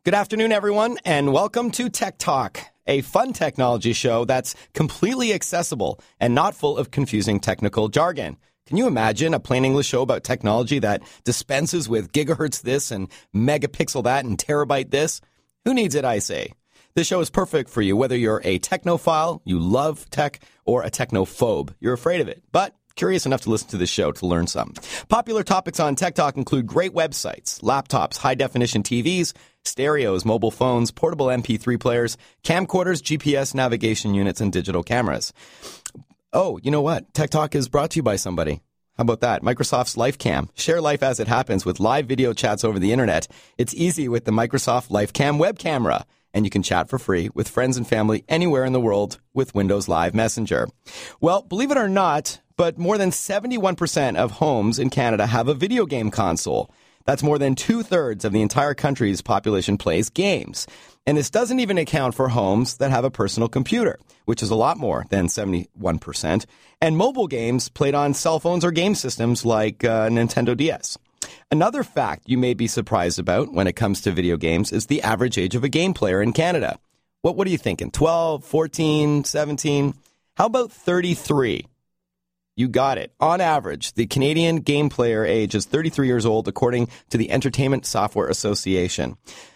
Good afternoon, everyone, and welcome to Tech Talk, a fun technology show that's completely accessible and not full of confusing technical jargon. Can you imagine a plain English show about technology that dispenses with gigahertz this and megapixel that and terabyte this? Who needs it, I say? This show is perfect for you, whether you're a technophile, you love tech, or a technophobe. You're afraid of it, but curious enough to listen to this show to learn some. Popular topics on Tech Talk include great websites, laptops, high-definition TVs, stereos, mobile phones, portable MP3 players, camcorders, GPS navigation units, and digital cameras. Oh, you know what? Tech Talk is brought to you by somebody. How about that? Microsoft's LifeCam. Share life as it happens with live video chats over the internet. It's easy with the Microsoft LifeCam web camera. And you can chat for free with friends and family anywhere in the world with Windows Live Messenger. Well, believe it or not, but more than 71% of homes in Canada have a video game console. That's more than 2/3 of the entire country's population plays games. And this doesn't even account for homes that have a personal computer, which is a lot more than 71%, and mobile games played on cell phones or game systems like Nintendo DS. Another fact you may be surprised about when it comes to video games is the average age of a game player in Canada. What are you thinking? 12, 14, 17? How about 33? You got it. On average, the Canadian game player age is 33 years old, according to the Entertainment Software Association.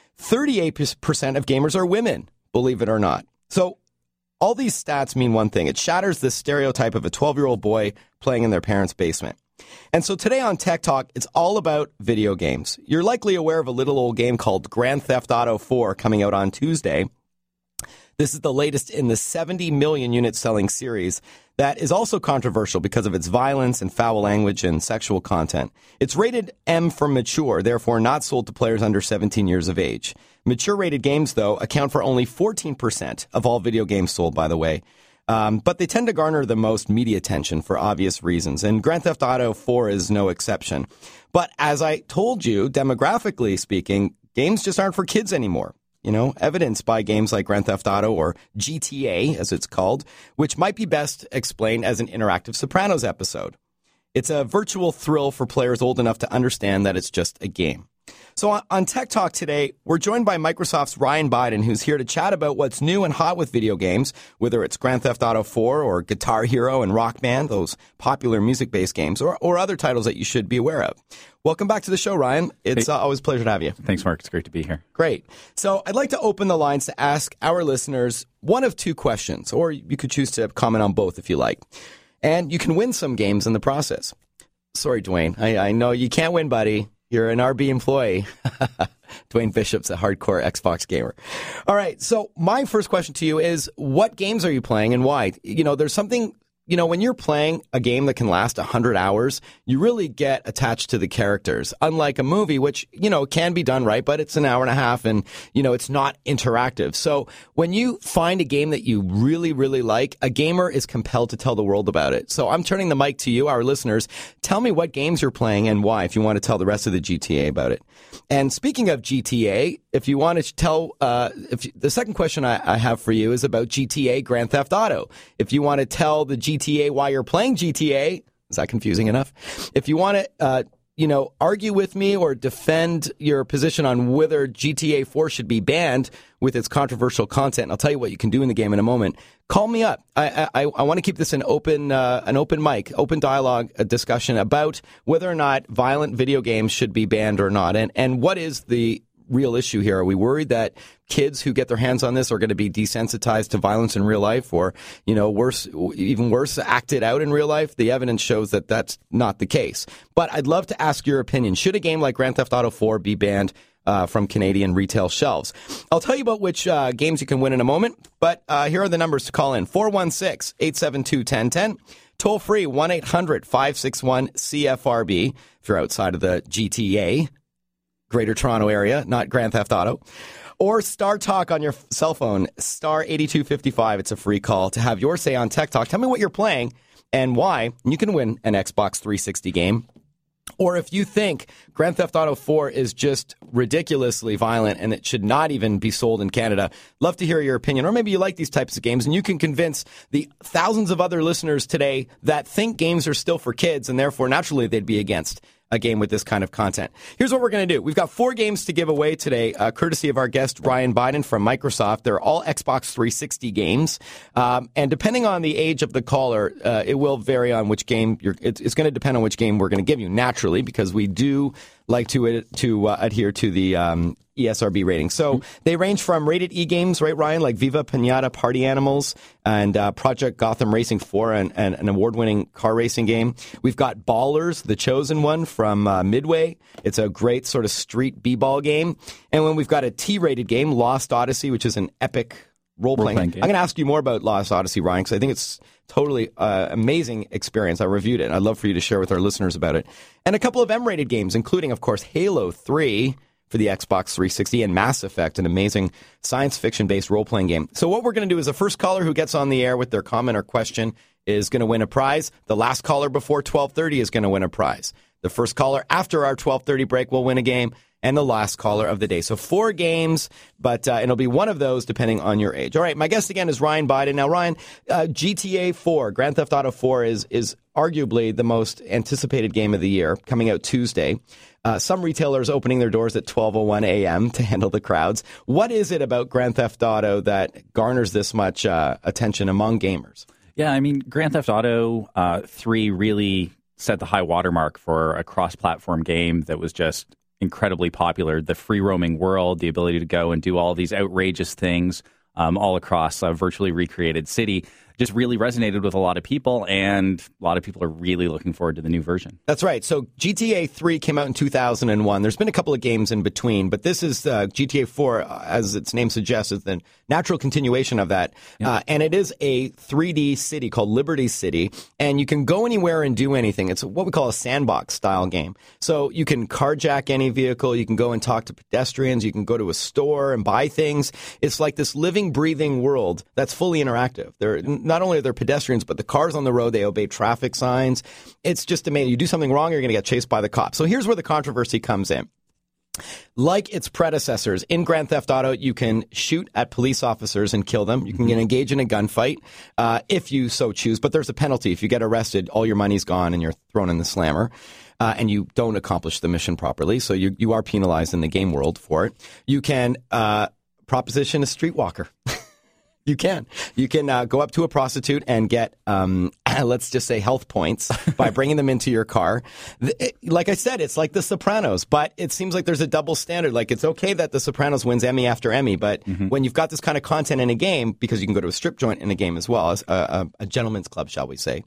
38% of gamers are women, believe it or not. So all these stats mean one thing. It shatters the stereotype of a 12-year-old boy playing in their parents' basement. And so today on Tech Talk, it's all about video games. You're likely aware of a little old game called Grand Theft Auto 4 coming out on Tuesday. This is the latest in the 70 million unit selling series that is also controversial because of its violence and foul language and sexual content. It's rated M for mature, therefore not sold to players under 17 years of age. Mature rated games, though, account for only 14% of all video games sold, by the way. But they tend to garner the most media attention for obvious reasons, and Grand Theft Auto 4 is no exception. But as I told you, demographically speaking, games just aren't for kids anymore. You know, evidenced by games like Grand Theft Auto or GTA, as it's called, which might be best explained as an interactive Sopranos episode. It's a virtual thrill for players old enough to understand that it's just a game. So on Tech Talk today, we're joined by Microsoft's Ryan Biden, who's here to chat about what's new and hot with video games, whether it's Grand Theft Auto 4 or Guitar Hero and Rock Band, those popular music-based games, or other titles that you should be aware of. Welcome back to the show, Ryan. It's always a pleasure to have you. Thanks, Mark. It's great to be here. Great. So I'd like to open the lines to ask our listeners one of two questions, or you could choose to comment on both if you like. And you can win some games in the process. Sorry, Dwayne. I know you can't win, buddy. You're an RB employee. Dwayne Bishop's a hardcore Xbox gamer. All right. So my first question to you is, what games are you playing and why? You know, there's something, you know, when you're playing a game that can last 100 hours, you really get attached to the characters. Unlike a movie, which, you know, can be done right, but it's an hour and a half and, you know, it's not interactive. So when you find a game that you really, really like, a gamer is compelled to tell the world about it. So I'm turning the mic to you, our listeners. Tell me what games you're playing and why, if you want to tell the rest of the GTA about it. And speaking of GTA, if you want to tell, the second question I have for you is about GTA Grand Theft Auto. If you want to tell the GTA why you're playing GTA, is that confusing enough? If you want to, argue with me or defend your position on whether GTA 4 should be banned with its controversial content, I'll tell you what you can do in the game in a moment. Call me up. I want to keep this an open mic, open dialogue, a discussion about whether or not violent video games should be banned or not, and what is the real issue here. Are we worried that kids who get their hands on this are going to be desensitized to violence in real life, or, you know, even worse, acted out in real life? The evidence shows that that's not the case. But I'd love to ask your opinion. Should a game like Grand Theft Auto 4 be banned from Canadian retail shelves? I'll tell you about which games you can win in a moment, but here are the numbers to call in. 416-872-1010. Toll free, 1-800-561-CFRB if you're outside of the GTA, Greater Toronto area, not Grand Theft Auto. Or Star Talk on your cell phone, star 8255. It's a free call to have your say on Tech Talk. Tell me what you're playing and why. You can win an Xbox 360 game. Or if you think Grand Theft Auto 4 is just ridiculously violent and it should not even be sold in Canada, love to hear your opinion. Or maybe you like these types of games and you can convince the thousands of other listeners today that think games are still for kids and therefore naturally they'd be against a game with this kind of content. Here's what we're going to do. We've got 4 games to give away today, courtesy of our guest, Ryan Biden from Microsoft. They're all Xbox 360 games. And depending on the age of the caller, it will vary on which game it's going to depend on which game we're going to give you, naturally, because we do like to adhere to the ESRB rating. So they range from rated E games, right, Ryan, like Viva Pinata Party Animals and Project Gotham Racing 4, and an award-winning car racing game. We've got Ballers, the Chosen One from Midway. It's a great sort of street b-ball game. And when we've got a T-rated game, Lost Odyssey, which is an epic role-playing game. I'm going to ask you more about Lost Odyssey, Ryan, because I think it's totally amazing experience. I reviewed it, and I'd love for you to share with our listeners about it. And a couple of M-rated games, including, of course, Halo 3 for the Xbox 360 and Mass Effect, an amazing science fiction-based role-playing game. So what we're going to do is the first caller who gets on the air with their comment or question is going to win a prize. The last caller before 12:30 is going to win a prize. The first caller after our 12:30 break will win a game, and the last caller of the day. So 4 games, but it'll be one of those depending on your age. All right, my guest again is Ryan Biden. Now, Ryan, GTA 4, Grand Theft Auto 4 is arguably the most anticipated game of the year, coming out Tuesday. Some retailers opening their doors at 12:01 a.m. to handle the crowds. What is it about Grand Theft Auto that garners this much attention among gamers? Yeah, I mean, Grand Theft Auto 3 really set the high watermark for a cross-platform game that was just incredibly popular. The free-roaming world, the ability to go and do all these outrageous things all across a virtually recreated city, just really resonated with a lot of people, and a lot of people are really looking forward to the new version. That's right. So GTA 3 came out in 2001. There's been a couple of games in between, but this is GTA 4, as its name suggests, is the natural continuation of that. Yeah. And it is a 3D city called Liberty City, and you can go anywhere and do anything. It's what we call a sandbox-style game. So you can carjack any vehicle, you can go and talk to pedestrians, you can go to a store and buy things. It's like this living, breathing world that's fully interactive. Not only are there pedestrians, but the cars on the road, they obey traffic signs. It's just amazing. You do something wrong, you're going to get chased by the cops. So here's where the controversy comes in. Like its predecessors, in Grand Theft Auto, you can shoot at police officers and kill them. You can engage in a gunfight if you so choose, but there's a penalty. If you get arrested, all your money's gone and you're thrown in the slammer. And you don't accomplish the mission properly, so you are penalized in the game world for it. You can proposition a streetwalker. You can go up to a prostitute and get, let's just say, health points by bringing them into your car. Like I said, it's like The Sopranos, but it seems like there's a double standard. Like, it's okay that The Sopranos wins Emmy after Emmy, but when you've got this kind of content in a game, because you can go to a strip joint in a game as well, as a gentleman's club, shall we say,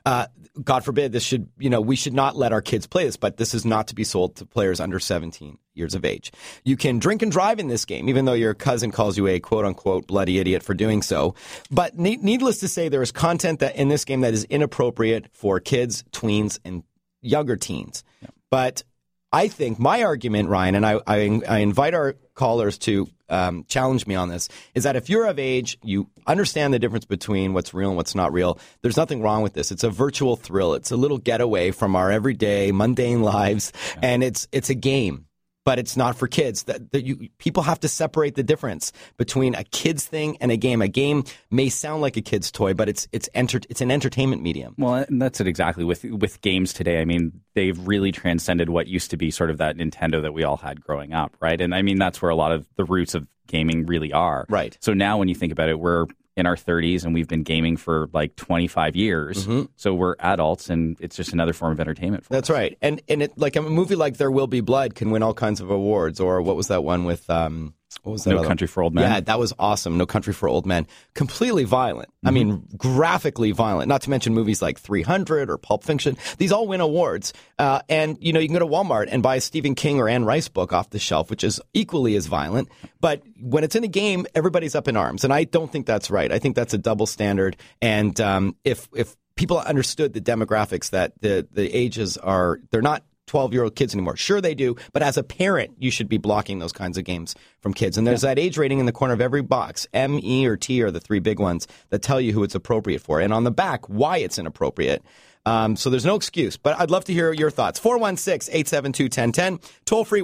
God forbid we should not let our kids play this, but this is not to be sold to players under 17 years of age. You can drink and drive in this game, even though your cousin calls you a quote-unquote bloody idiot for doing so. But needless to say, there is content that in this game that is inappropriate for kids, tweens, and younger teens. Yeah. But I think my argument, Ryan, and I invite our callers to challenge me on this, is that if you're of age, you understand the difference between what's real and what's not real. There's nothing wrong with this. It's a virtual thrill. It's a little getaway from our everyday mundane lives, and it's a game. But it's not for kids. People have to separate the difference between a kid's thing and a game. A game may sound like a kid's toy, but it's an entertainment medium. Well, and that's it exactly with games today. I mean, they've really transcended what used to be sort of that Nintendo that we all had growing up, right? And I mean, that's where a lot of the roots of gaming really are. Right. So now when you think about it, we're in our 30s and we've been gaming for like 25 years. Mm-hmm. So we're adults and it's just another form of entertainment for us. That's right. And it, like a movie like There Will Be Blood can win all kinds of awards. Or what was that one with what was that? No Country for Old Men. Yeah, that was awesome. No Country for Old Men. Completely violent. Mm-hmm. I mean, graphically violent. Not to mention movies like 300 or Pulp Fiction. These all win awards. And, you can go to Walmart and buy a Stephen King or Anne Rice book off the shelf, which is equally as violent. But when it's in a game, everybody's up in arms. And I don't think that's right. I think that's a double standard. And if people understood the demographics, that the ages they're not 12-year-old kids anymore. Sure, they do. But as a parent, you should be blocking those kinds of games from kids. And there's that age rating in the corner of every box. M, E, or T are the 3 big ones that tell you who it's appropriate for. And on the back, why it's inappropriate. So there's no excuse. But I'd love to hear your thoughts. 416-872-1010. Toll free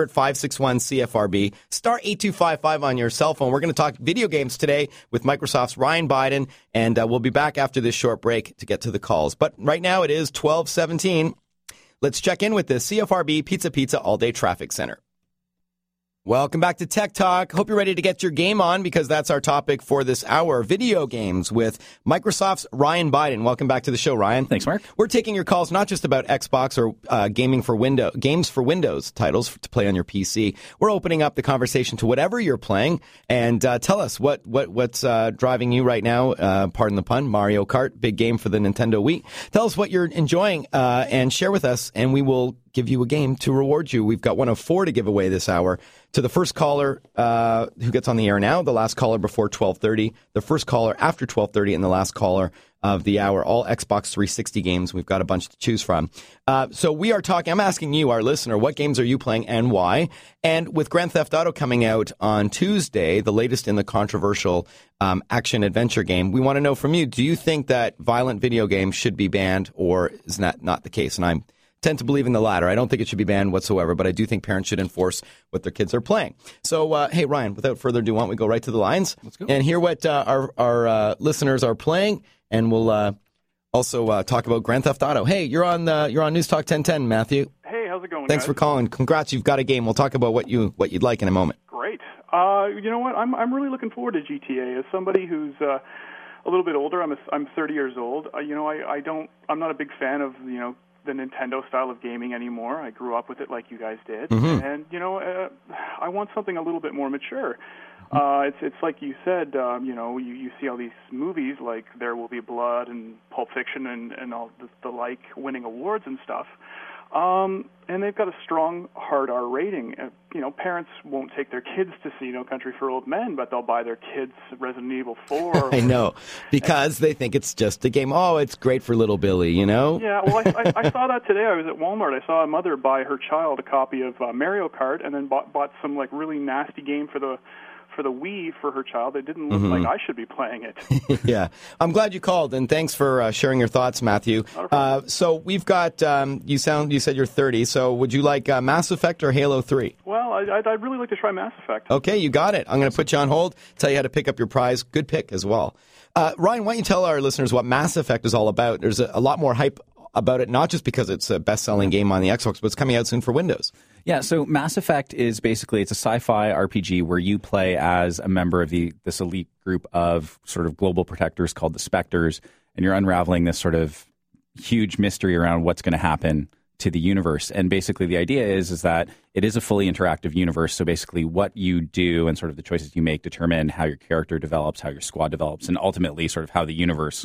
1-800-561-CFRB. Star 8255 on your cell phone. We're going to talk video games today with Microsoft's Ryan Biden. And we'll be back after this short break to get to the calls. But right now it is 12:17. Let's check in with the CFRB Pizza All-Day Traffic Center. Welcome back to Tech Talk. Hope you're ready to get your game on because that's our topic for this hour, video games with Microsoft's Ryan Biden. Welcome back to the show, Ryan. Thanks, Mark. We're taking your calls not just about Xbox or games for Windows titles to play on your PC. We're opening up the conversation to whatever you're playing and tell us what's driving you right now. Pardon the pun, Mario Kart, big game for the Nintendo Wii. Tell us what you're enjoying and share with us, and we will give you a game to reward you. We've got one of 4 to give away this hour. To the first caller who gets on the air now, the last caller before 12:30, the first caller after 12:30, and the last caller of the hour. All Xbox 360 games. We've got a bunch to choose from. So we are talking. I'm asking you, our listener, what games are you playing and why? And with Grand Theft Auto coming out on Tuesday, the latest in the controversial action-adventure game, we want to know from you, do you think that violent video games should be banned, or is that not the case? And I tend to believe in the latter. I don't think it should be banned whatsoever, but I do think parents should enforce what their kids are playing. So, hey, Ryan, without further ado, why don't we go right to the lines? Let's go. And hear what our listeners are playing, and we'll also talk about Grand Theft Auto. Hey, you're on News Talk 1010, Matthew. Hey, how's it going, Thanks guys? for calling. Congrats, you've got a game. We'll talk about what you'd like in a moment. Great. You know what? I'm really looking forward to GTA. As somebody who's a little bit older, I'm 30 years old. I'm not a big fan of the Nintendo style of gaming anymore. I grew up with it like you guys did, and I want something a little bit more mature. It's like you said, you see all these movies like There Will Be Blood and Pulp Fiction and all the like winning awards and stuff. And they've got a strong hard R rating. Parents won't take their kids to see No Country for Old Men, but they'll buy their kids Resident Evil 4. I know, because they think it's just a game. Oh, it's great for little Billy, Yeah, well, I saw that today. I was at Walmart. I saw a mother buy her child a copy of Mario Kart and then bought some like really nasty game for the Wii for her child. It didn't look like I should be playing it. Yeah. I'm glad you called, and thanks for sharing your thoughts, Matthew. So we've got, you said you're 30, so would you like Mass Effect or Halo 3? Well, I'd really like to try Mass Effect. Okay, you got it. I'm going to put you on hold, tell you how to pick up your prize. Good pick as well. Ryan, why don't you tell our listeners what Mass Effect is all about? There's a lot more hype about it, not just because it's a best-selling game on the Xbox, but it's coming out soon for Windows. Yeah, so Mass Effect is basically, it's a sci-fi RPG where you play as a member of this elite group of sort of global protectors called the Spectres, and you're unraveling this sort of huge mystery around what's going to happen to the universe. And basically the idea is that it is a fully interactive universe, so basically what you do and sort of the choices you make determine how your character develops, how your squad develops, and ultimately sort of how the universe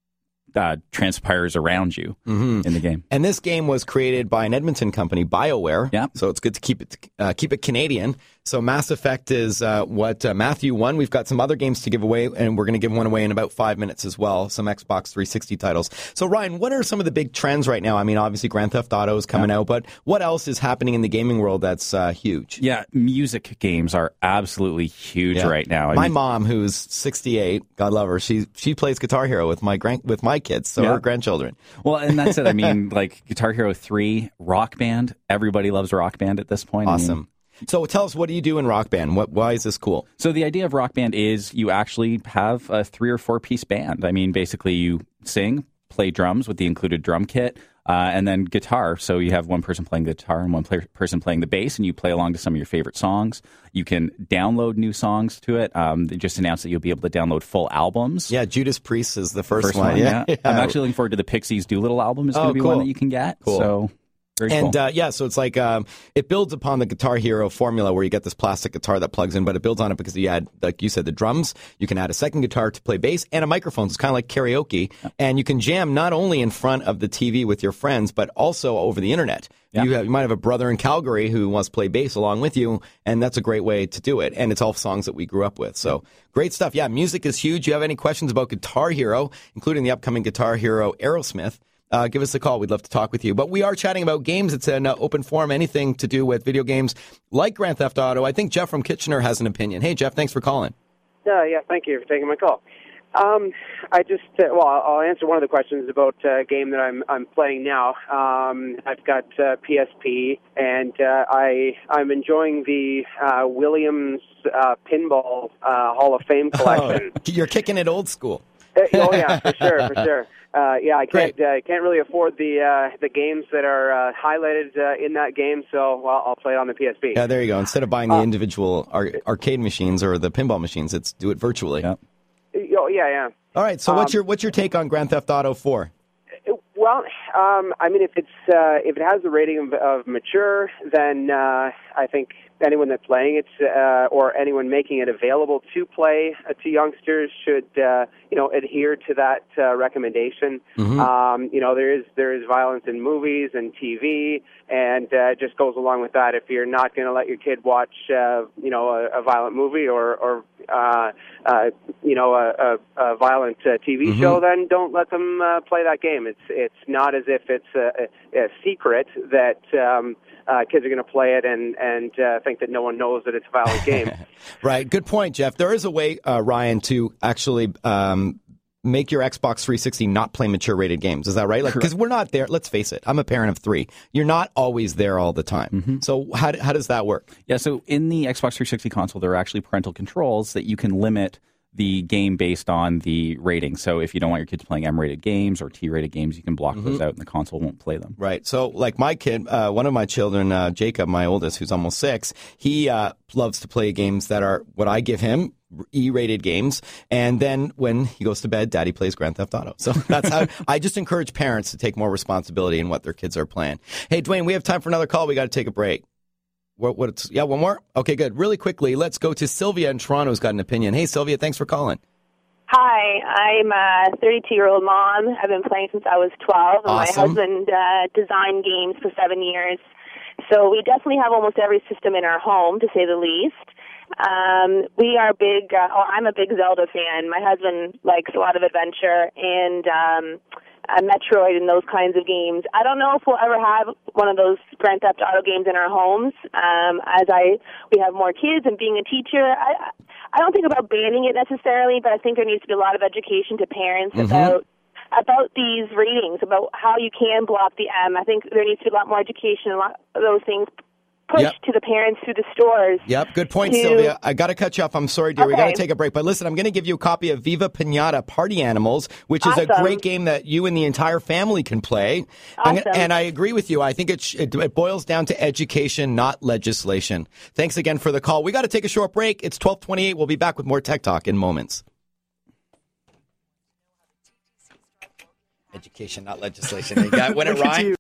transpires around you in the game. And this game was created by an Edmonton company, BioWare. Yeah. So it's good to keep it Canadian. So Mass Effect is what Matthew won. We've got some other games to give away, and we're going to give one away in about 5 minutes as well, some Xbox 360 titles. So Ryan, what are some of the big trends right now? I mean, obviously Grand Theft Auto is coming out, but what else is happening in the gaming world that's huge? Yeah, music games are absolutely huge right now. My mom, who's 68, God love her, she plays Guitar Hero with my kids, so her grandchildren. Well, and that's it. I mean, like Guitar Hero 3, Rock Band. Everybody loves Rock Band at this point. Awesome. So tell us, what do you do in Rock Band? Why is this cool? So the idea of Rock Band is you actually have a 3 or 4 piece band. I mean, basically you sing, play drums with the included drum kit, and then guitar. So you have one person playing the guitar and one person playing the bass, and you play along to some of your favorite songs. You can download new songs to it. They just announced that you'll be able to download full albums. Yeah, Judas Priest is the first one. Yeah. I'm actually looking forward to the Pixies Doolittle album. Is going to be one that you can get. Cool. So. And so it's like it builds upon the Guitar Hero formula where you get this plastic guitar that plugs in, but it builds on it because you add, like you said, the drums. You can add a second guitar to play bass and a microphone. So it's kind of like karaoke. Yeah. And you can jam not only in front of the TV with your friends, but also over the internet. Yeah. You might have a brother in Calgary who wants to play bass along with you, and that's a great way to do it. And it's all songs that we grew up with. So great stuff. Yeah, music is huge. You have any questions about Guitar Hero, including the upcoming Guitar Hero Aerosmith, give us a call. We'd love to talk with you. But we are chatting about games. It's an open forum, anything to do with video games like Grand Theft Auto. I think Jeff from Kitchener has an opinion. Hey, Jeff, thanks for calling. Yeah, thank you for taking my call. I'll answer one of the questions about a game that I'm playing now. I've got PSP, and I'm enjoying the Williams Pinball Hall of Fame collection. Oh, you're kicking it old school. Oh, yeah, for sure. I can't really afford the games that are highlighted in that game, so I'll play it on the PSP. Yeah, there you go. Instead of buying the individual arcade machines or the pinball machines, it's do it virtually. Yep. Yeah. All right. So what's your take on Grand Theft Auto 4? Well, I mean, if it has the rating of mature, then I think anyone that's playing it or anyone making it available to play to youngsters should adhere to that recommendation. Mm-hmm. There is violence in movies and TV, and it just goes along with that. If you're not going to let your kid watch a violent movie or a violent TV show, then don't let them play that game. It's not as if it's a secret that kids are going to play it and think that no one knows that it's a violent game. Right. Good point, Jeff. There is a way, Ryan, to actually make your Xbox 360 not play mature rated games. Is that right? Because we're not there. Let's face it. I'm a parent of 3. You're not always there all the time. Mm-hmm. So how does that work? Yeah. So in the Xbox 360 console, there are actually parental controls that you can limit the game based on the rating. So if you don't want your kids playing M-rated games or T-rated games, you can block those out and the console won't play them. Right. So like my kid, one of my children, Jacob, my oldest, who's almost 6, he loves to play games that are what I give him, E-rated games. And then when he goes to bed, Daddy plays Grand Theft Auto. So that's how I just encourage parents to take more responsibility in what their kids are playing. Hey, Dwayne, we have time for another call. We got to take a break. One more? Okay, good. Really quickly, let's go to Sylvia in Toronto who's got an opinion. Hey, Sylvia, thanks for calling. Hi, I'm a 32-year-old mom. I've been playing since I was 12, and Awesome. My husband designed games for 7 years. So we definitely have almost every system in our home, to say the least. We are big, I'm a big Zelda fan. My husband likes a lot of adventure and Metroid and those kinds of games. I don't know if we'll ever have one of those Grand Theft Auto games in our homes. We have more kids, and being a teacher, I don't think about banning it necessarily, but I think there needs to be a lot of education to parents about these ratings, about how you can block the M. I think there needs to be a lot more education, a lot of those things pushed to the parents through the stores. Yep, good point, Sylvia. I got to cut you off. I'm sorry, dear. Okay. We got to take a break. But listen, I'm going to give you a copy of Viva Pinata Party Animals, which is a great game that you and the entire family can play. Awesome. And I agree with you. I think it boils down to education, not legislation. Thanks again for the call. We got to take a short break. It's 12:28. We'll be back with more Tech Talk in moments. Education, not legislation. You got when it rhymes.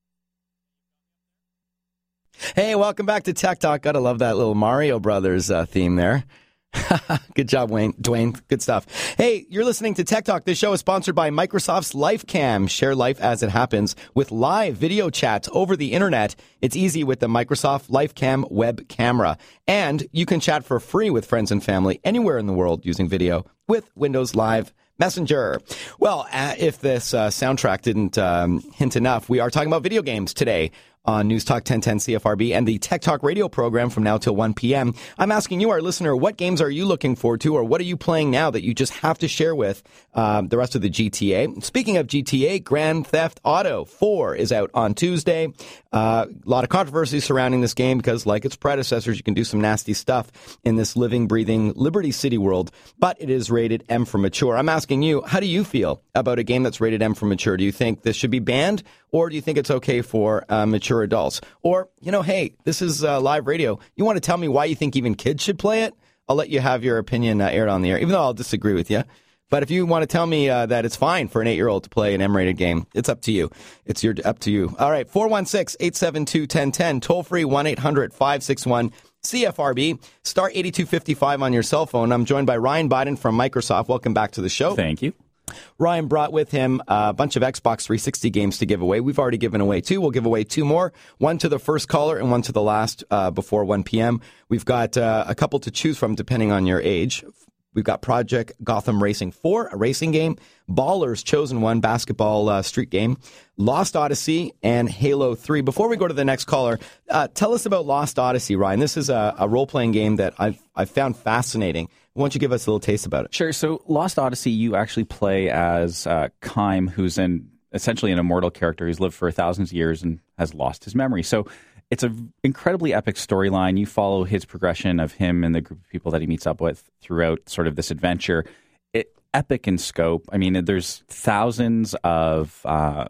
Hey, welcome back to Tech Talk. Gotta love that little Mario Brothers theme there. Good job, Dwayne. Good stuff. Hey, you're listening to Tech Talk. This show is sponsored by Microsoft's LifeCam. Share life as it happens with live video chats over the internet. It's easy with the Microsoft LifeCam web camera. And you can chat for free with friends and family anywhere in the world using video with Windows Live Messenger. Well, if this soundtrack didn't hint enough, we are talking about video games today on News Talk 1010 CFRB and the Tech Talk radio program from now till 1 p.m. I'm asking you, our listener, what games are you looking forward to, or what are you playing now that you just have to share with the rest of the GTA? Speaking of GTA, Grand Theft Auto 4 is out on Tuesday. A lot of controversy surrounding this game because, like its predecessors, you can do some nasty stuff in this living, breathing Liberty City world, but it is rated M for mature. I'm asking you, how do you feel about a game that's rated M for mature? Do you think this should be banned, or do you think it's okay for mature adults? Or, hey, this is live radio. You want to tell me why you think even kids should play it? I'll let you have your opinion aired on the air, even though I'll disagree with you. But if you want to tell me that it's fine for an 8-year-old to play an M-rated game, it's up to you. It's up to you. All right, 416-872-1010, toll-free 1-800-561-CFRB, star 8255 on your cell phone. I'm joined by Ryan Biden from Microsoft. Welcome back to the show. Thank you. Ryan brought with him a bunch of Xbox 360 games to give away. We've already given away 2. We'll give away 2 more, one to the first caller and one to the last before 1 p.m. We've got a couple to choose from depending on your age. We've got Project Gotham Racing 4, a racing game, Ballers Chosen One, basketball street game, Lost Odyssey, and Halo 3. Before we go to the next caller, tell us about Lost Odyssey, Ryan. This is a role-playing game that I've found fascinating. Why don't you give us a little taste about it? Sure. So Lost Odyssey, you actually play as Kime, who's essentially an immortal character who's lived for thousands of years and has lost his memory. So it's an incredibly epic storyline. You follow his progression of him and the group of people that he meets up with throughout sort of this adventure. epic in scope. I mean, there's thousands of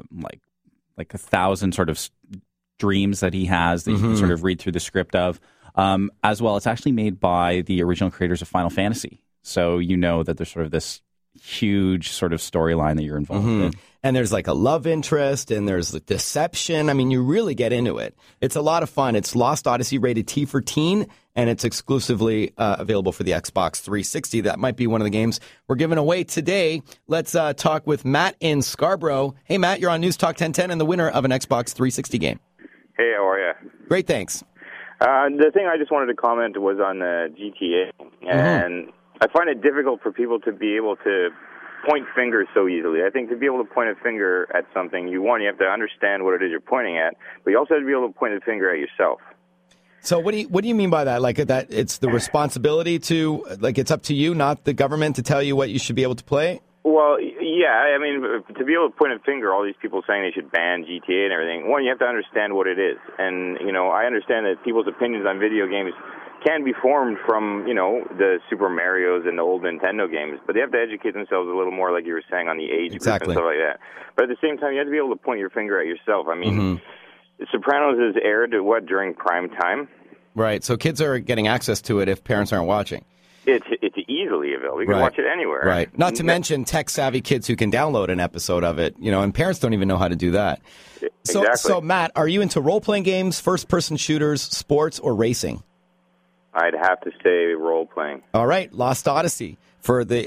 like 1,000 sort of dreams that he has that you can sort of read through the script of. As well, it's actually made by the original creators of Final Fantasy. So you know that there's sort of this huge sort of storyline that you're involved in. And there's like a love interest, and there's deception. I mean, you really get into it. It's a lot of fun. It's Lost Odyssey, rated T for teen, and it's exclusively available for the Xbox 360. That might be one of the games we're giving away today. Let's talk with Matt in Scarborough. Hey, Matt, you're on News Talk 1010 and the winner of an Xbox 360 game. Hey, how are you? Great, thanks. The thing I just wanted to comment was on GTA, and I find it difficult for people to be able to point fingers so easily. I think to be able to point a finger at something, you have to understand what it is you're pointing at, but you also have to be able to point a finger at yourself. So what do you mean by that? Like that it's the responsibility to, like, it's up to you, not the government, to tell you what you should be able to play? Well, yeah, I mean, to be able to point a finger, all these people saying they should ban GTA and everything, one, you have to understand what it is. And, I understand that people's opinions on video games can be formed from, the Super Marios and the old Nintendo games, but they have to educate themselves a little more, like you were saying, on the age group and stuff like that. But at the same time, you have to be able to point your finger at yourself. I mean, The Sopranos is aired during prime time? Right, so kids are getting access to it if parents aren't watching. It's easily available. You can watch it anywhere. Right. Not to mention tech-savvy kids who can download an episode of it, and parents don't even know how to do that. Exactly. So, Matt, are you into role-playing games, first-person shooters, sports, or racing? I'd have to say role-playing. All right, Lost Odyssey for the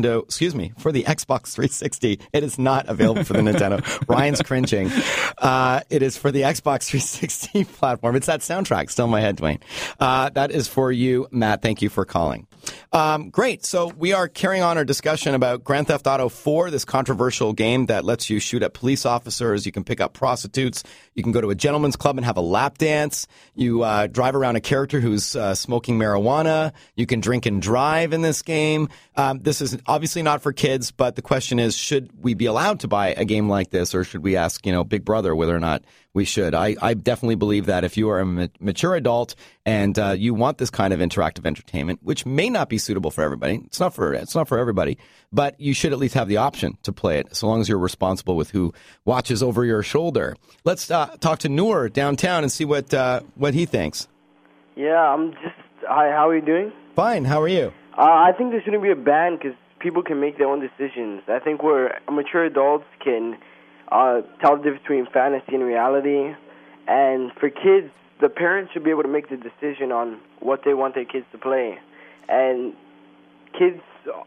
for the Xbox 360. It is not available for the Nintendo. Ryan's cringing. It is for the Xbox 360 platform. It's that soundtrack still in my head, Dwayne. That is for you, Matt. Thank you for calling. Great. So we are carrying on our discussion about Grand Theft Auto 4, this controversial game that lets you shoot at police officers. You can pick up prostitutes. You can go to a gentleman's club and have a lap dance. You drive around a character who's smoking marijuana. You can drink and drive in this game. This is obviously not for kids, but the question is, should we be allowed to buy a game like this, or should we ask, Big Brother whether or not we should? I definitely believe that if you are a mature adult and you want this kind of interactive entertainment, which may not be suitable for everybody, it's not for everybody, but you should at least have the option to play it, so long as you're responsible with who watches over your shoulder. Let's talk to Noor downtown and see what he thinks. Yeah, hi, how are you doing? Fine, how are you? I think there shouldn't be a ban because people can make their own decisions. I think mature adults can tell the difference between fantasy and reality. And for kids, the parents should be able to make the decision on what they want their kids to play. And kids,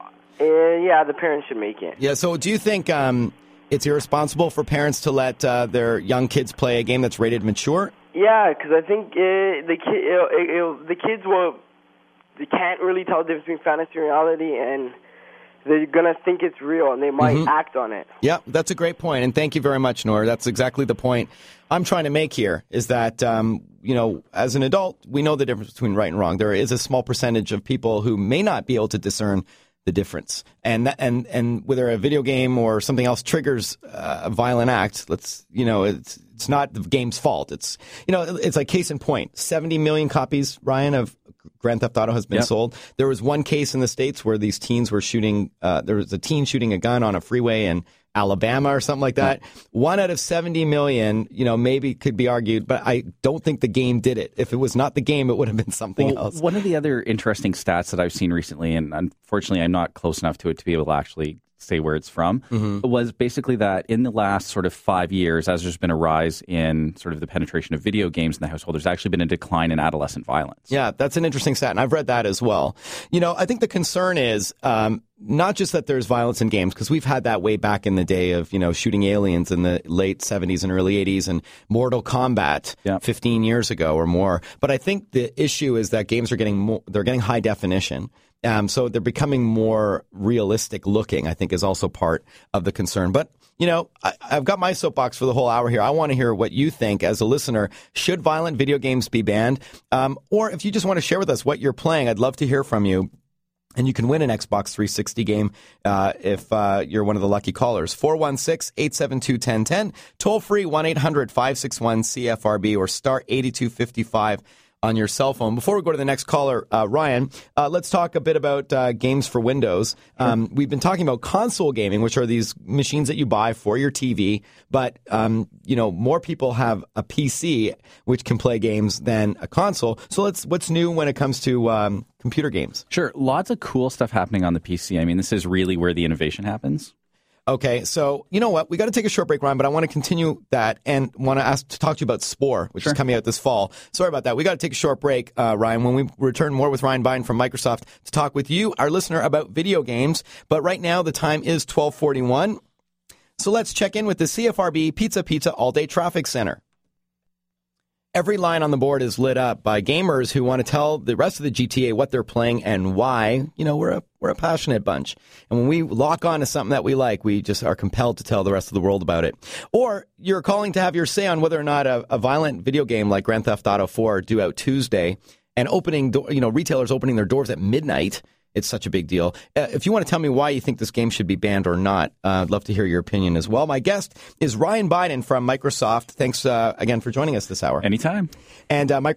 the parents should make it. Yeah, so do you think it's irresponsible for parents to let their young kids play a game that's rated mature? Yeah, because I think the kids they can't really tell the difference between fantasy and reality, and they're going to think it's real, and they might act on it. Yeah, that's a great point, and thank you very much, Noor. That's exactly the point I'm trying to make here, is that, as an adult, we know the difference between right and wrong. There is a small percentage of people who may not be able to discern the difference. And whether a video game or something else triggers a violent act, it's not the game's fault. It's like case in point, 70 million copies, Ryan, of Grand Theft Auto has been sold. There was one case in the States where these teens were shooting, there was a teen shooting a gun on a freeway in Alabama or something like that. 1 out of 70 million, maybe could be argued, but I don't think the game did it. If it was not the game, it would have been something else. One of the other interesting stats that I've seen recently, and unfortunately I'm not close enough to it to be able to actually say where it's from, was basically that in the last sort of 5 years, as there's been a rise in sort of the penetration of video games in the household, there's actually been a decline in adolescent violence. Yeah, that's an interesting stat, and I've read that as well. I think the concern is not just that there's violence in games, because we've had that way back in the day of, shooting aliens in the late 70s and early 80s and Mortal Kombat 15 years ago or more. But I think the issue is that games are getting high definition. So they're becoming more realistic looking, I think, is also part of the concern. But, I've got my soapbox for the whole hour here. I want to hear what you think as a listener. Should violent video games be banned? Or if you just want to share with us what you're playing, I'd love to hear from you. And you can win an Xbox 360 game if you're one of the lucky callers. 416-872-1010. Toll free 1-800-561-CFRB or star 8255 on your cell phone. Before we go to the next caller, Ryan, let's talk a bit about games for Windows. We've been talking about console gaming, which are these machines that you buy for your TV, but more people have a PC which can play games than a console. So what's new when it comes to computer games? Sure, lots of cool stuff happening on the PC. I mean, this is really where the innovation happens. Okay, so you know what? We got to take a short break, Ryan, but I want to continue that and want to talk to you about Spore, which is coming out this fall. Sorry about that. We got to take a short break, Ryan. When we return, more with Ryan Biden from Microsoft to talk with you, our listener, about video games. But right now, the time is 12:41. So let's check in with the CFRB Pizza All-Day Traffic Center. Every line on the board is lit up by gamers who want to tell the rest of the GTA what they're playing and why. You know, we're a passionate bunch. And when we lock on to something that we like, we just are compelled to tell the rest of the world about it. Or you're calling to have your say on whether or not a violent video game like Grand Theft Auto 4 due out Tuesday and retailers opening their doors at midnight. It's such a big deal. If you want to tell me why you think this game should be banned or not, I'd love to hear your opinion as well. My guest is Ryan Biden from Microsoft. Thanks again for joining us this hour. Anytime. And Ryan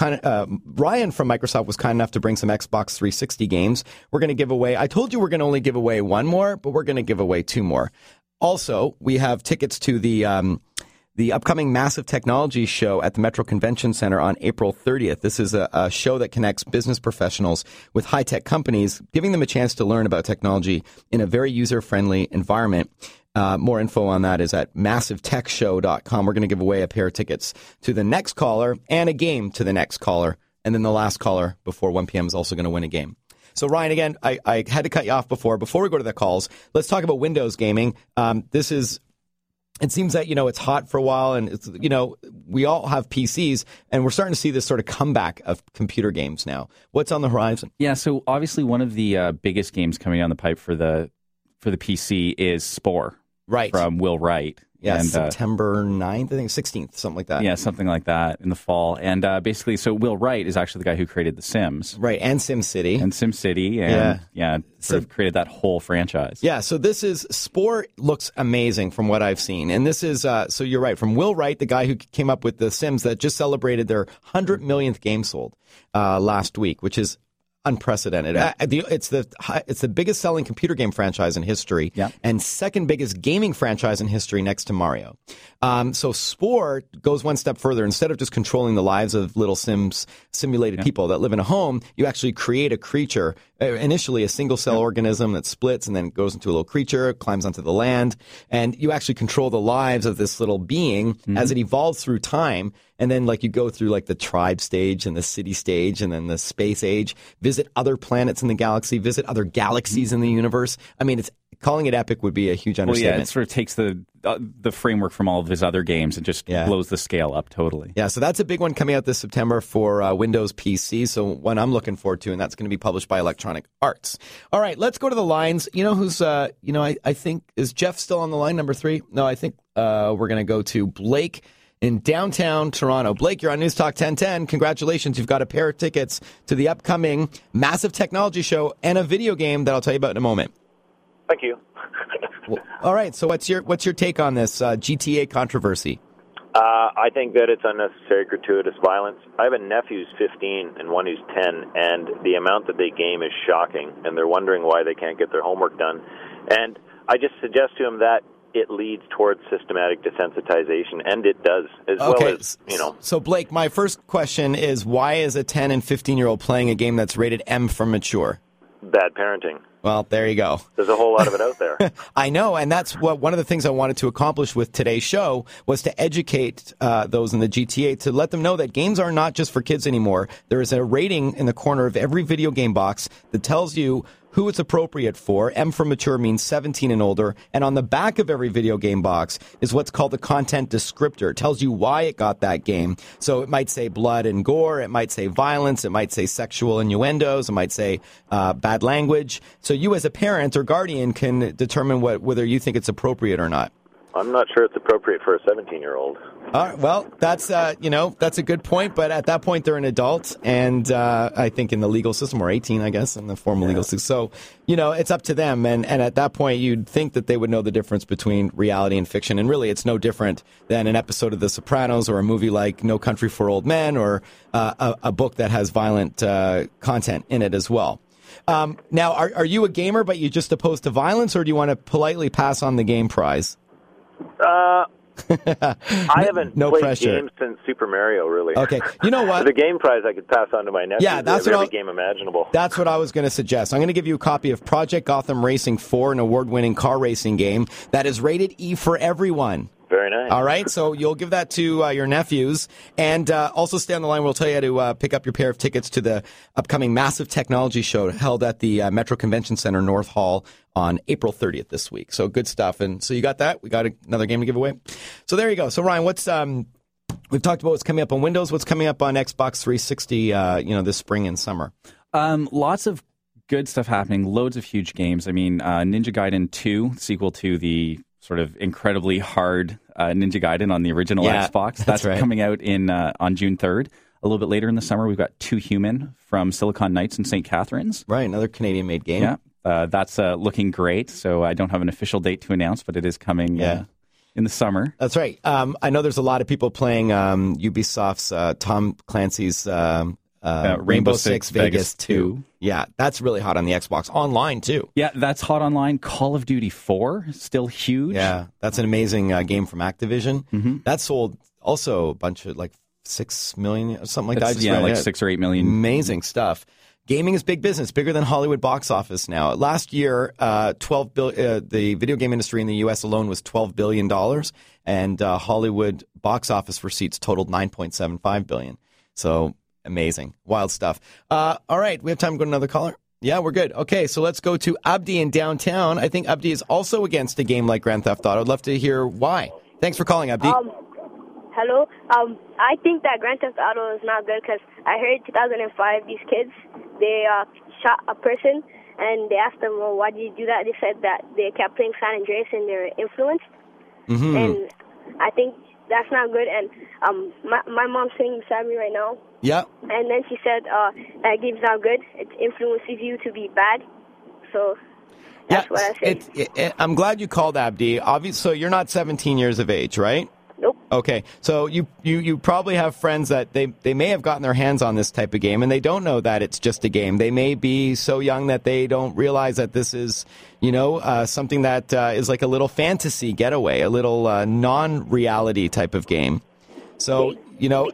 from Microsoft was kind enough to bring some Xbox 360 games. We're going to give away, I told you we're going to only give away one more, but we're going to give away two more. Also, we have tickets to the upcoming Massive Technology Show at the Metro Convention Center on April 30th. This is a show that connects business professionals with high-tech companies, giving them a chance to learn about technology in a very user-friendly environment. More info on that is at massivetechshow.com. We're going to give away a pair of tickets to the next caller and a game to the next caller. And then the last caller before 1 p.m. is also going to win a game. So, Ryan, again, I had to cut you off before. Before we go to the calls, let's talk about Windows gaming. It seems that, it's hot for a while and, we all have PCs and we're starting to see this sort of comeback of computer games now. What's on the horizon? Yeah, so obviously one of the biggest games coming down the pipe for the PC is Spore. Right. From Will Wright. Yeah, and, September 9th, I think 16th, something like that. Yeah, something like that in the fall. And basically, so Will Wright is actually the guy who created The Sims. Right, and SimCity. And sort of created that whole franchise. Yeah, so this is, Spore looks amazing from what I've seen. And this is, so you're right, from Will Wright, the guy who came up with The Sims that just celebrated their 100 millionth game sold last week, which is unprecedented. Yeah. It's the biggest selling computer game franchise in history, and second biggest gaming franchise in history next to Mario. So Spore goes one step further. Instead of just controlling the lives of little simulated people that live in a home, you actually create a creature, initially a single cell organism that splits and then goes into a little creature, climbs onto the land, and you actually control the lives of this little being as it evolves through time. And then, you go through, the tribe stage and the city stage and then the space age, visit other planets in the galaxy, visit other galaxies in the universe. I mean, calling it epic would be a huge understatement. Well, yeah, it sort of takes the framework from all of his other games and just blows the scale up totally. Yeah, so that's a big one coming out this September for Windows PC. So one I'm looking forward to, and that's going to be published by Electronic Arts. All right, let's go to the lines. You know who's, I think, is Jeff still on the line, number 3? No, I think we're going to go to Blake in downtown Toronto. Blake, you're on News Talk 1010. Congratulations. You've got a pair of tickets to the upcoming Massive Technology Show and a video game that I'll tell you about in a moment. Thank you. Well, all right. So what's your take on this GTA controversy? I think that it's unnecessary, gratuitous violence. I have a nephew who's 15 and one who's 10, and the amount that they game is shocking, and they're wondering why they can't get their homework done. And I just suggest to him that it leads towards systematic desensitization, and it does, well as, So, Blake, my first question is, why is a 10 and 15-year-old playing a game that's rated M for mature? Bad parenting. Well, there you go. There's a whole lot of it out there. I know, and that's one of the things I wanted to accomplish with today's show was to educate those in the GTA, to let them know that games are not just for kids anymore. There is a rating in the corner of every video game box that tells you who it's appropriate for. M for mature means 17 and older. And on the back of every video game box is what's called the content descriptor. It tells you why it got that game. So it might say blood and gore. It might say violence. It might say sexual innuendos. It might say bad language. So you as a parent or guardian can determine whether you think it's appropriate or not. I'm not sure it's appropriate for a 17-year-old. All right, well, that's that's a good point, but at that point they're an adult, and I think in the legal system, or 18, I guess, in the formal legal system. So, it's up to them, and at that point you'd think that they would know the difference between reality and fiction, and really it's no different than an episode of The Sopranos or a movie like No Country for Old Men or a book that has violent content in it as well. Now, are you a gamer, but you're just opposed to violence, or do you want to politely pass on the game prize? I haven't played games since Super Mario, really. Okay, you know what? The game prize I could pass on to my nephew. Yeah, that's every game imaginable. That's what I was going to suggest. I'm going to give you a copy of Project Gotham Racing 4, an award-winning car racing game that is rated E for everyone. Very nice. All right, so you'll give that to your nephews. And also stay on the line. We'll tell you to pick up your pair of tickets to the upcoming massive technology show held at the Metro Convention Center North Hall on April 30th this week. So good stuff. And so you got that? We got another game to give away. So there you go. So Ryan, what's we've talked about what's coming up on Windows, what's coming up on Xbox 360 this spring and summer. Lots of good stuff happening, loads of huge games. I mean, Ninja Gaiden 2, sequel to the sort of incredibly hard Ninja Gaiden on the original Xbox. That's right. Coming out on June 3rd. A little bit later in the summer, we've got Two Human from Silicon Knights and St. Catharines. Right, another Canadian-made game. Yeah, that's looking great. So I don't have an official date to announce, but it is coming in the summer. That's right. I know there's a lot of people playing Ubisoft's Tom Clancy's Rainbow Six Vegas 2. Yeah, that's really hot on the Xbox. Online, too. Yeah, that's hot online. Call of Duty 4, still huge. Yeah, that's an amazing game from Activision. Mm-hmm. That sold also a bunch of 6 million, something like that. 6 or 8 million. Amazing stuff. Gaming is big business, bigger than Hollywood box office now. Last year, the video game industry in the U.S. alone was $12 billion, and Hollywood box office receipts totaled $9.75 billion. So amazing. Wild stuff. All right, we have time to go to another caller? Yeah, we're good. Okay, so let's go to Abdi in downtown. I think Abdi is also against a game like Grand Theft Auto. I'd love to hear why. Thanks for calling, Abdi. Hello. I think that Grand Theft Auto is not good because I heard 2005 these kids, they shot a person and they asked them, well, why did you do that? They said that they kept playing San Andreas and they were influenced. Mm-hmm. And I think that's not good. And my mom's sitting beside me right now. Yeah. And then she said that game's not good. It influences you to be bad. So that's what I say. I'm glad you called, Abdi. Obviously, so you're not 17 years of age, right? Nope. Okay, so you probably have friends that they may have gotten their hands on this type of game, and they don't know that it's just a game. They may be so young that they don't realize that this is, something that is like a little fantasy getaway, a little non-reality type of game. So, you know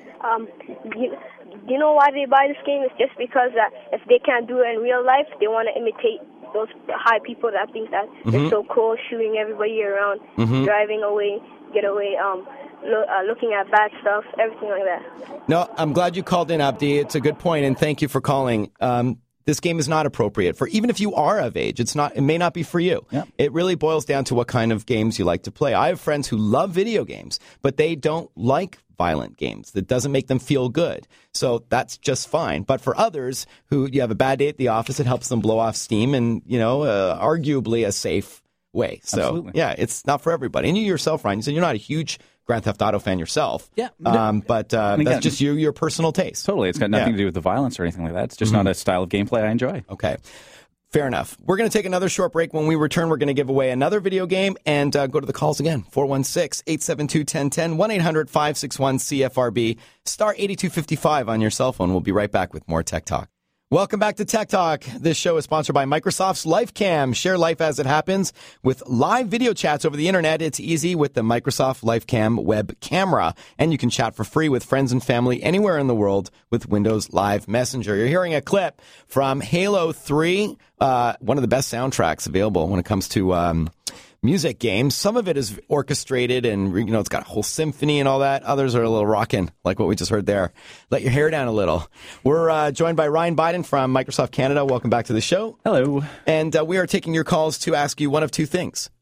why they buy this game? It's just because if they can't do it in real life, they want to imitate those high people that think that they're so cool, shooting everybody around, driving away, get away, looking at bad stuff, everything like that. No, I'm glad you called in, Abdi. It's a good point, and thank you for calling. This game is not appropriate for, even if you are of age, it may not be for you. Yeah. It really boils down to what kind of games you like to play. I have friends who love video games, but they don't like violent games. That doesn't make them feel good. So that's just fine. But for others who you have a bad day at the office, it helps them blow off steam and, arguably a safe way. So, Absolutely. Yeah, it's not for everybody. And you yourself, Ryan, you said you're not a huge Grand Theft Auto fan yourself. Yeah. But that's just your personal taste. Totally. It's got nothing to do with the violence or anything like that. It's just not a style of gameplay I enjoy. Okay. Fair enough. We're going to take another short break. When we return, we're going to give away another video game and go to the calls again. 416-872-1010, 1-800-561-CFRB, star 8255 on your cell phone. We'll be right back with more Tech Talk. Welcome back to Tech Talk. This show is sponsored by Microsoft's LifeCam. Share life as it happens with live video chats over the internet. It's easy with the Microsoft LifeCam web camera. And you can chat for free with friends and family anywhere in the world with Windows Live Messenger. You're hearing a clip from Halo 3, one of the best soundtracks available when it comes to music games. Some of it is orchestrated and, it's got a whole symphony and all that. Others are a little rockin', like what we just heard there. Let your hair down a little. We're joined by Ryan Biden from Microsoft Canada. Welcome back to the show. Hello. And we are taking your calls to ask you one of two things.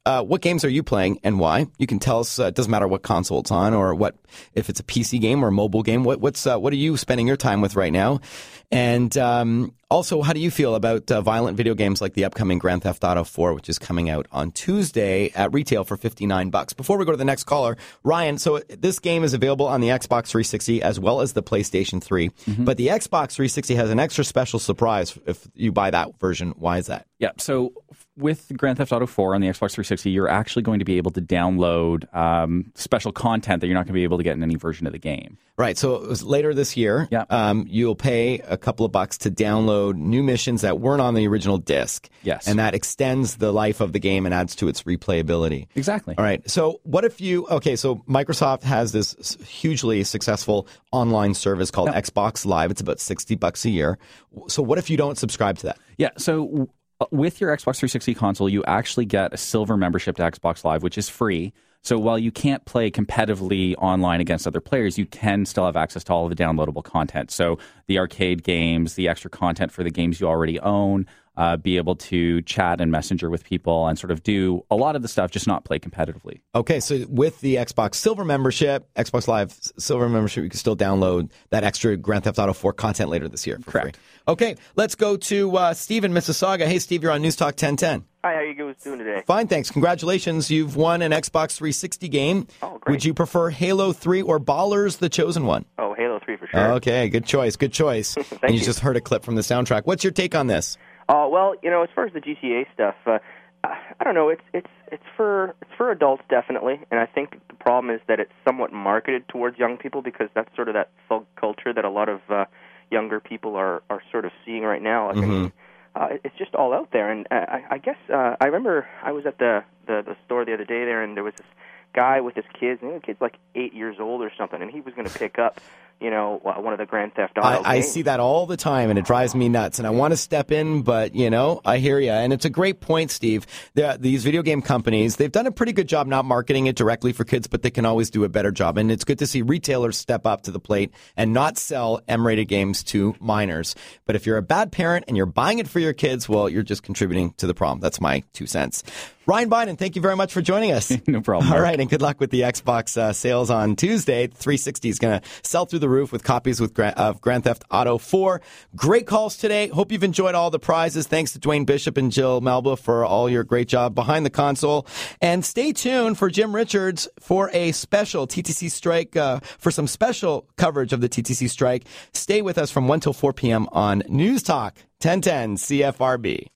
what games are you playing and why? You can tell us. It doesn't matter what console it's on or if it's a PC game or a mobile game. What are you spending your time with right now? And also, how do you feel about violent video games like the upcoming Grand Theft Auto 4, which is coming out on Tuesday at retail for $59? Before we go to the next caller, Ryan, so this game is available on the Xbox 360 as well as the PlayStation 3. Mm-hmm. But the Xbox 360 has an extra special surprise if you buy that version. Why is that? Yeah, so with Grand Theft Auto 4 on the Xbox 360, you're actually going to be able to download special content that you're not going to be able to get in any version of the game. Right. So it was later this year. Yeah. You'll pay a couple of bucks to download new missions that weren't on the original disc. Yes. And that extends the life of the game and adds to its replayability. Exactly. All right. So what if so Microsoft has this hugely successful online service called Xbox Live. It's about $60 a year. So what if you don't subscribe to that? Yeah. So with your Xbox 360 console, you actually get a silver membership to Xbox Live, which is free. So while you can't play competitively online against other players, you can still have access to all of the downloadable content. So the arcade games, the extra content for the games you already own, be able to chat and messenger with people and sort of do a lot of the stuff, just not play competitively. Okay, so with the Xbox Silver membership, Xbox Live Silver membership, you can still download that extra Grand Theft Auto 4 content later this year for Correct. free. Okay, let's go to Steve in Mississauga. Hey, Steve, you're on News Talk 1010. Hi, how are you guys doing today? Fine, thanks. Congratulations. You've won an Xbox 360 game. Oh, great. Would you prefer Halo 3 or Ballers, The Chosen One? Oh, Halo 3 for sure. Okay, good choice. Thank And you. you just heard a clip from the soundtrack. What's your take on this? Well, as far as the GTA stuff, I don't know. It's for adults definitely, and I think the problem is that it's somewhat marketed towards young people because that's sort of that thug culture that a lot of younger people are sort of seeing right now. I think it's just all out there, and I guess I remember I was at the store the other day there, and there was this guy with his kids, and the kid's like 8 years old or something, and he was going to pick up one of the Grand Theft Auto games. I see that all the time, and it drives me nuts. And I want to step in, but, I hear you. And it's a great point, Steve. These video game companies, they've done a pretty good job not marketing it directly for kids, but they can always do a better job. And it's good to see retailers step up to the plate and not sell M-rated games to minors. But if you're a bad parent and you're buying it for your kids, well, you're just contributing to the problem. That's my 2 cents. Ryan Biden, thank you very much for joining us. No problem. All right, and good luck with the Xbox sales on Tuesday. The 360 is going to sell through the roof with copies of Grand Theft Auto 4. Great calls today. Hope you've enjoyed all the prizes. Thanks to Dwayne Bishop and Jill Melba for all your great job behind the console. And stay tuned for Jim Richards for a special TTC strike, for some special coverage of the TTC strike. Stay with us from 1 till 4 p.m. on News Talk 1010 CFRB.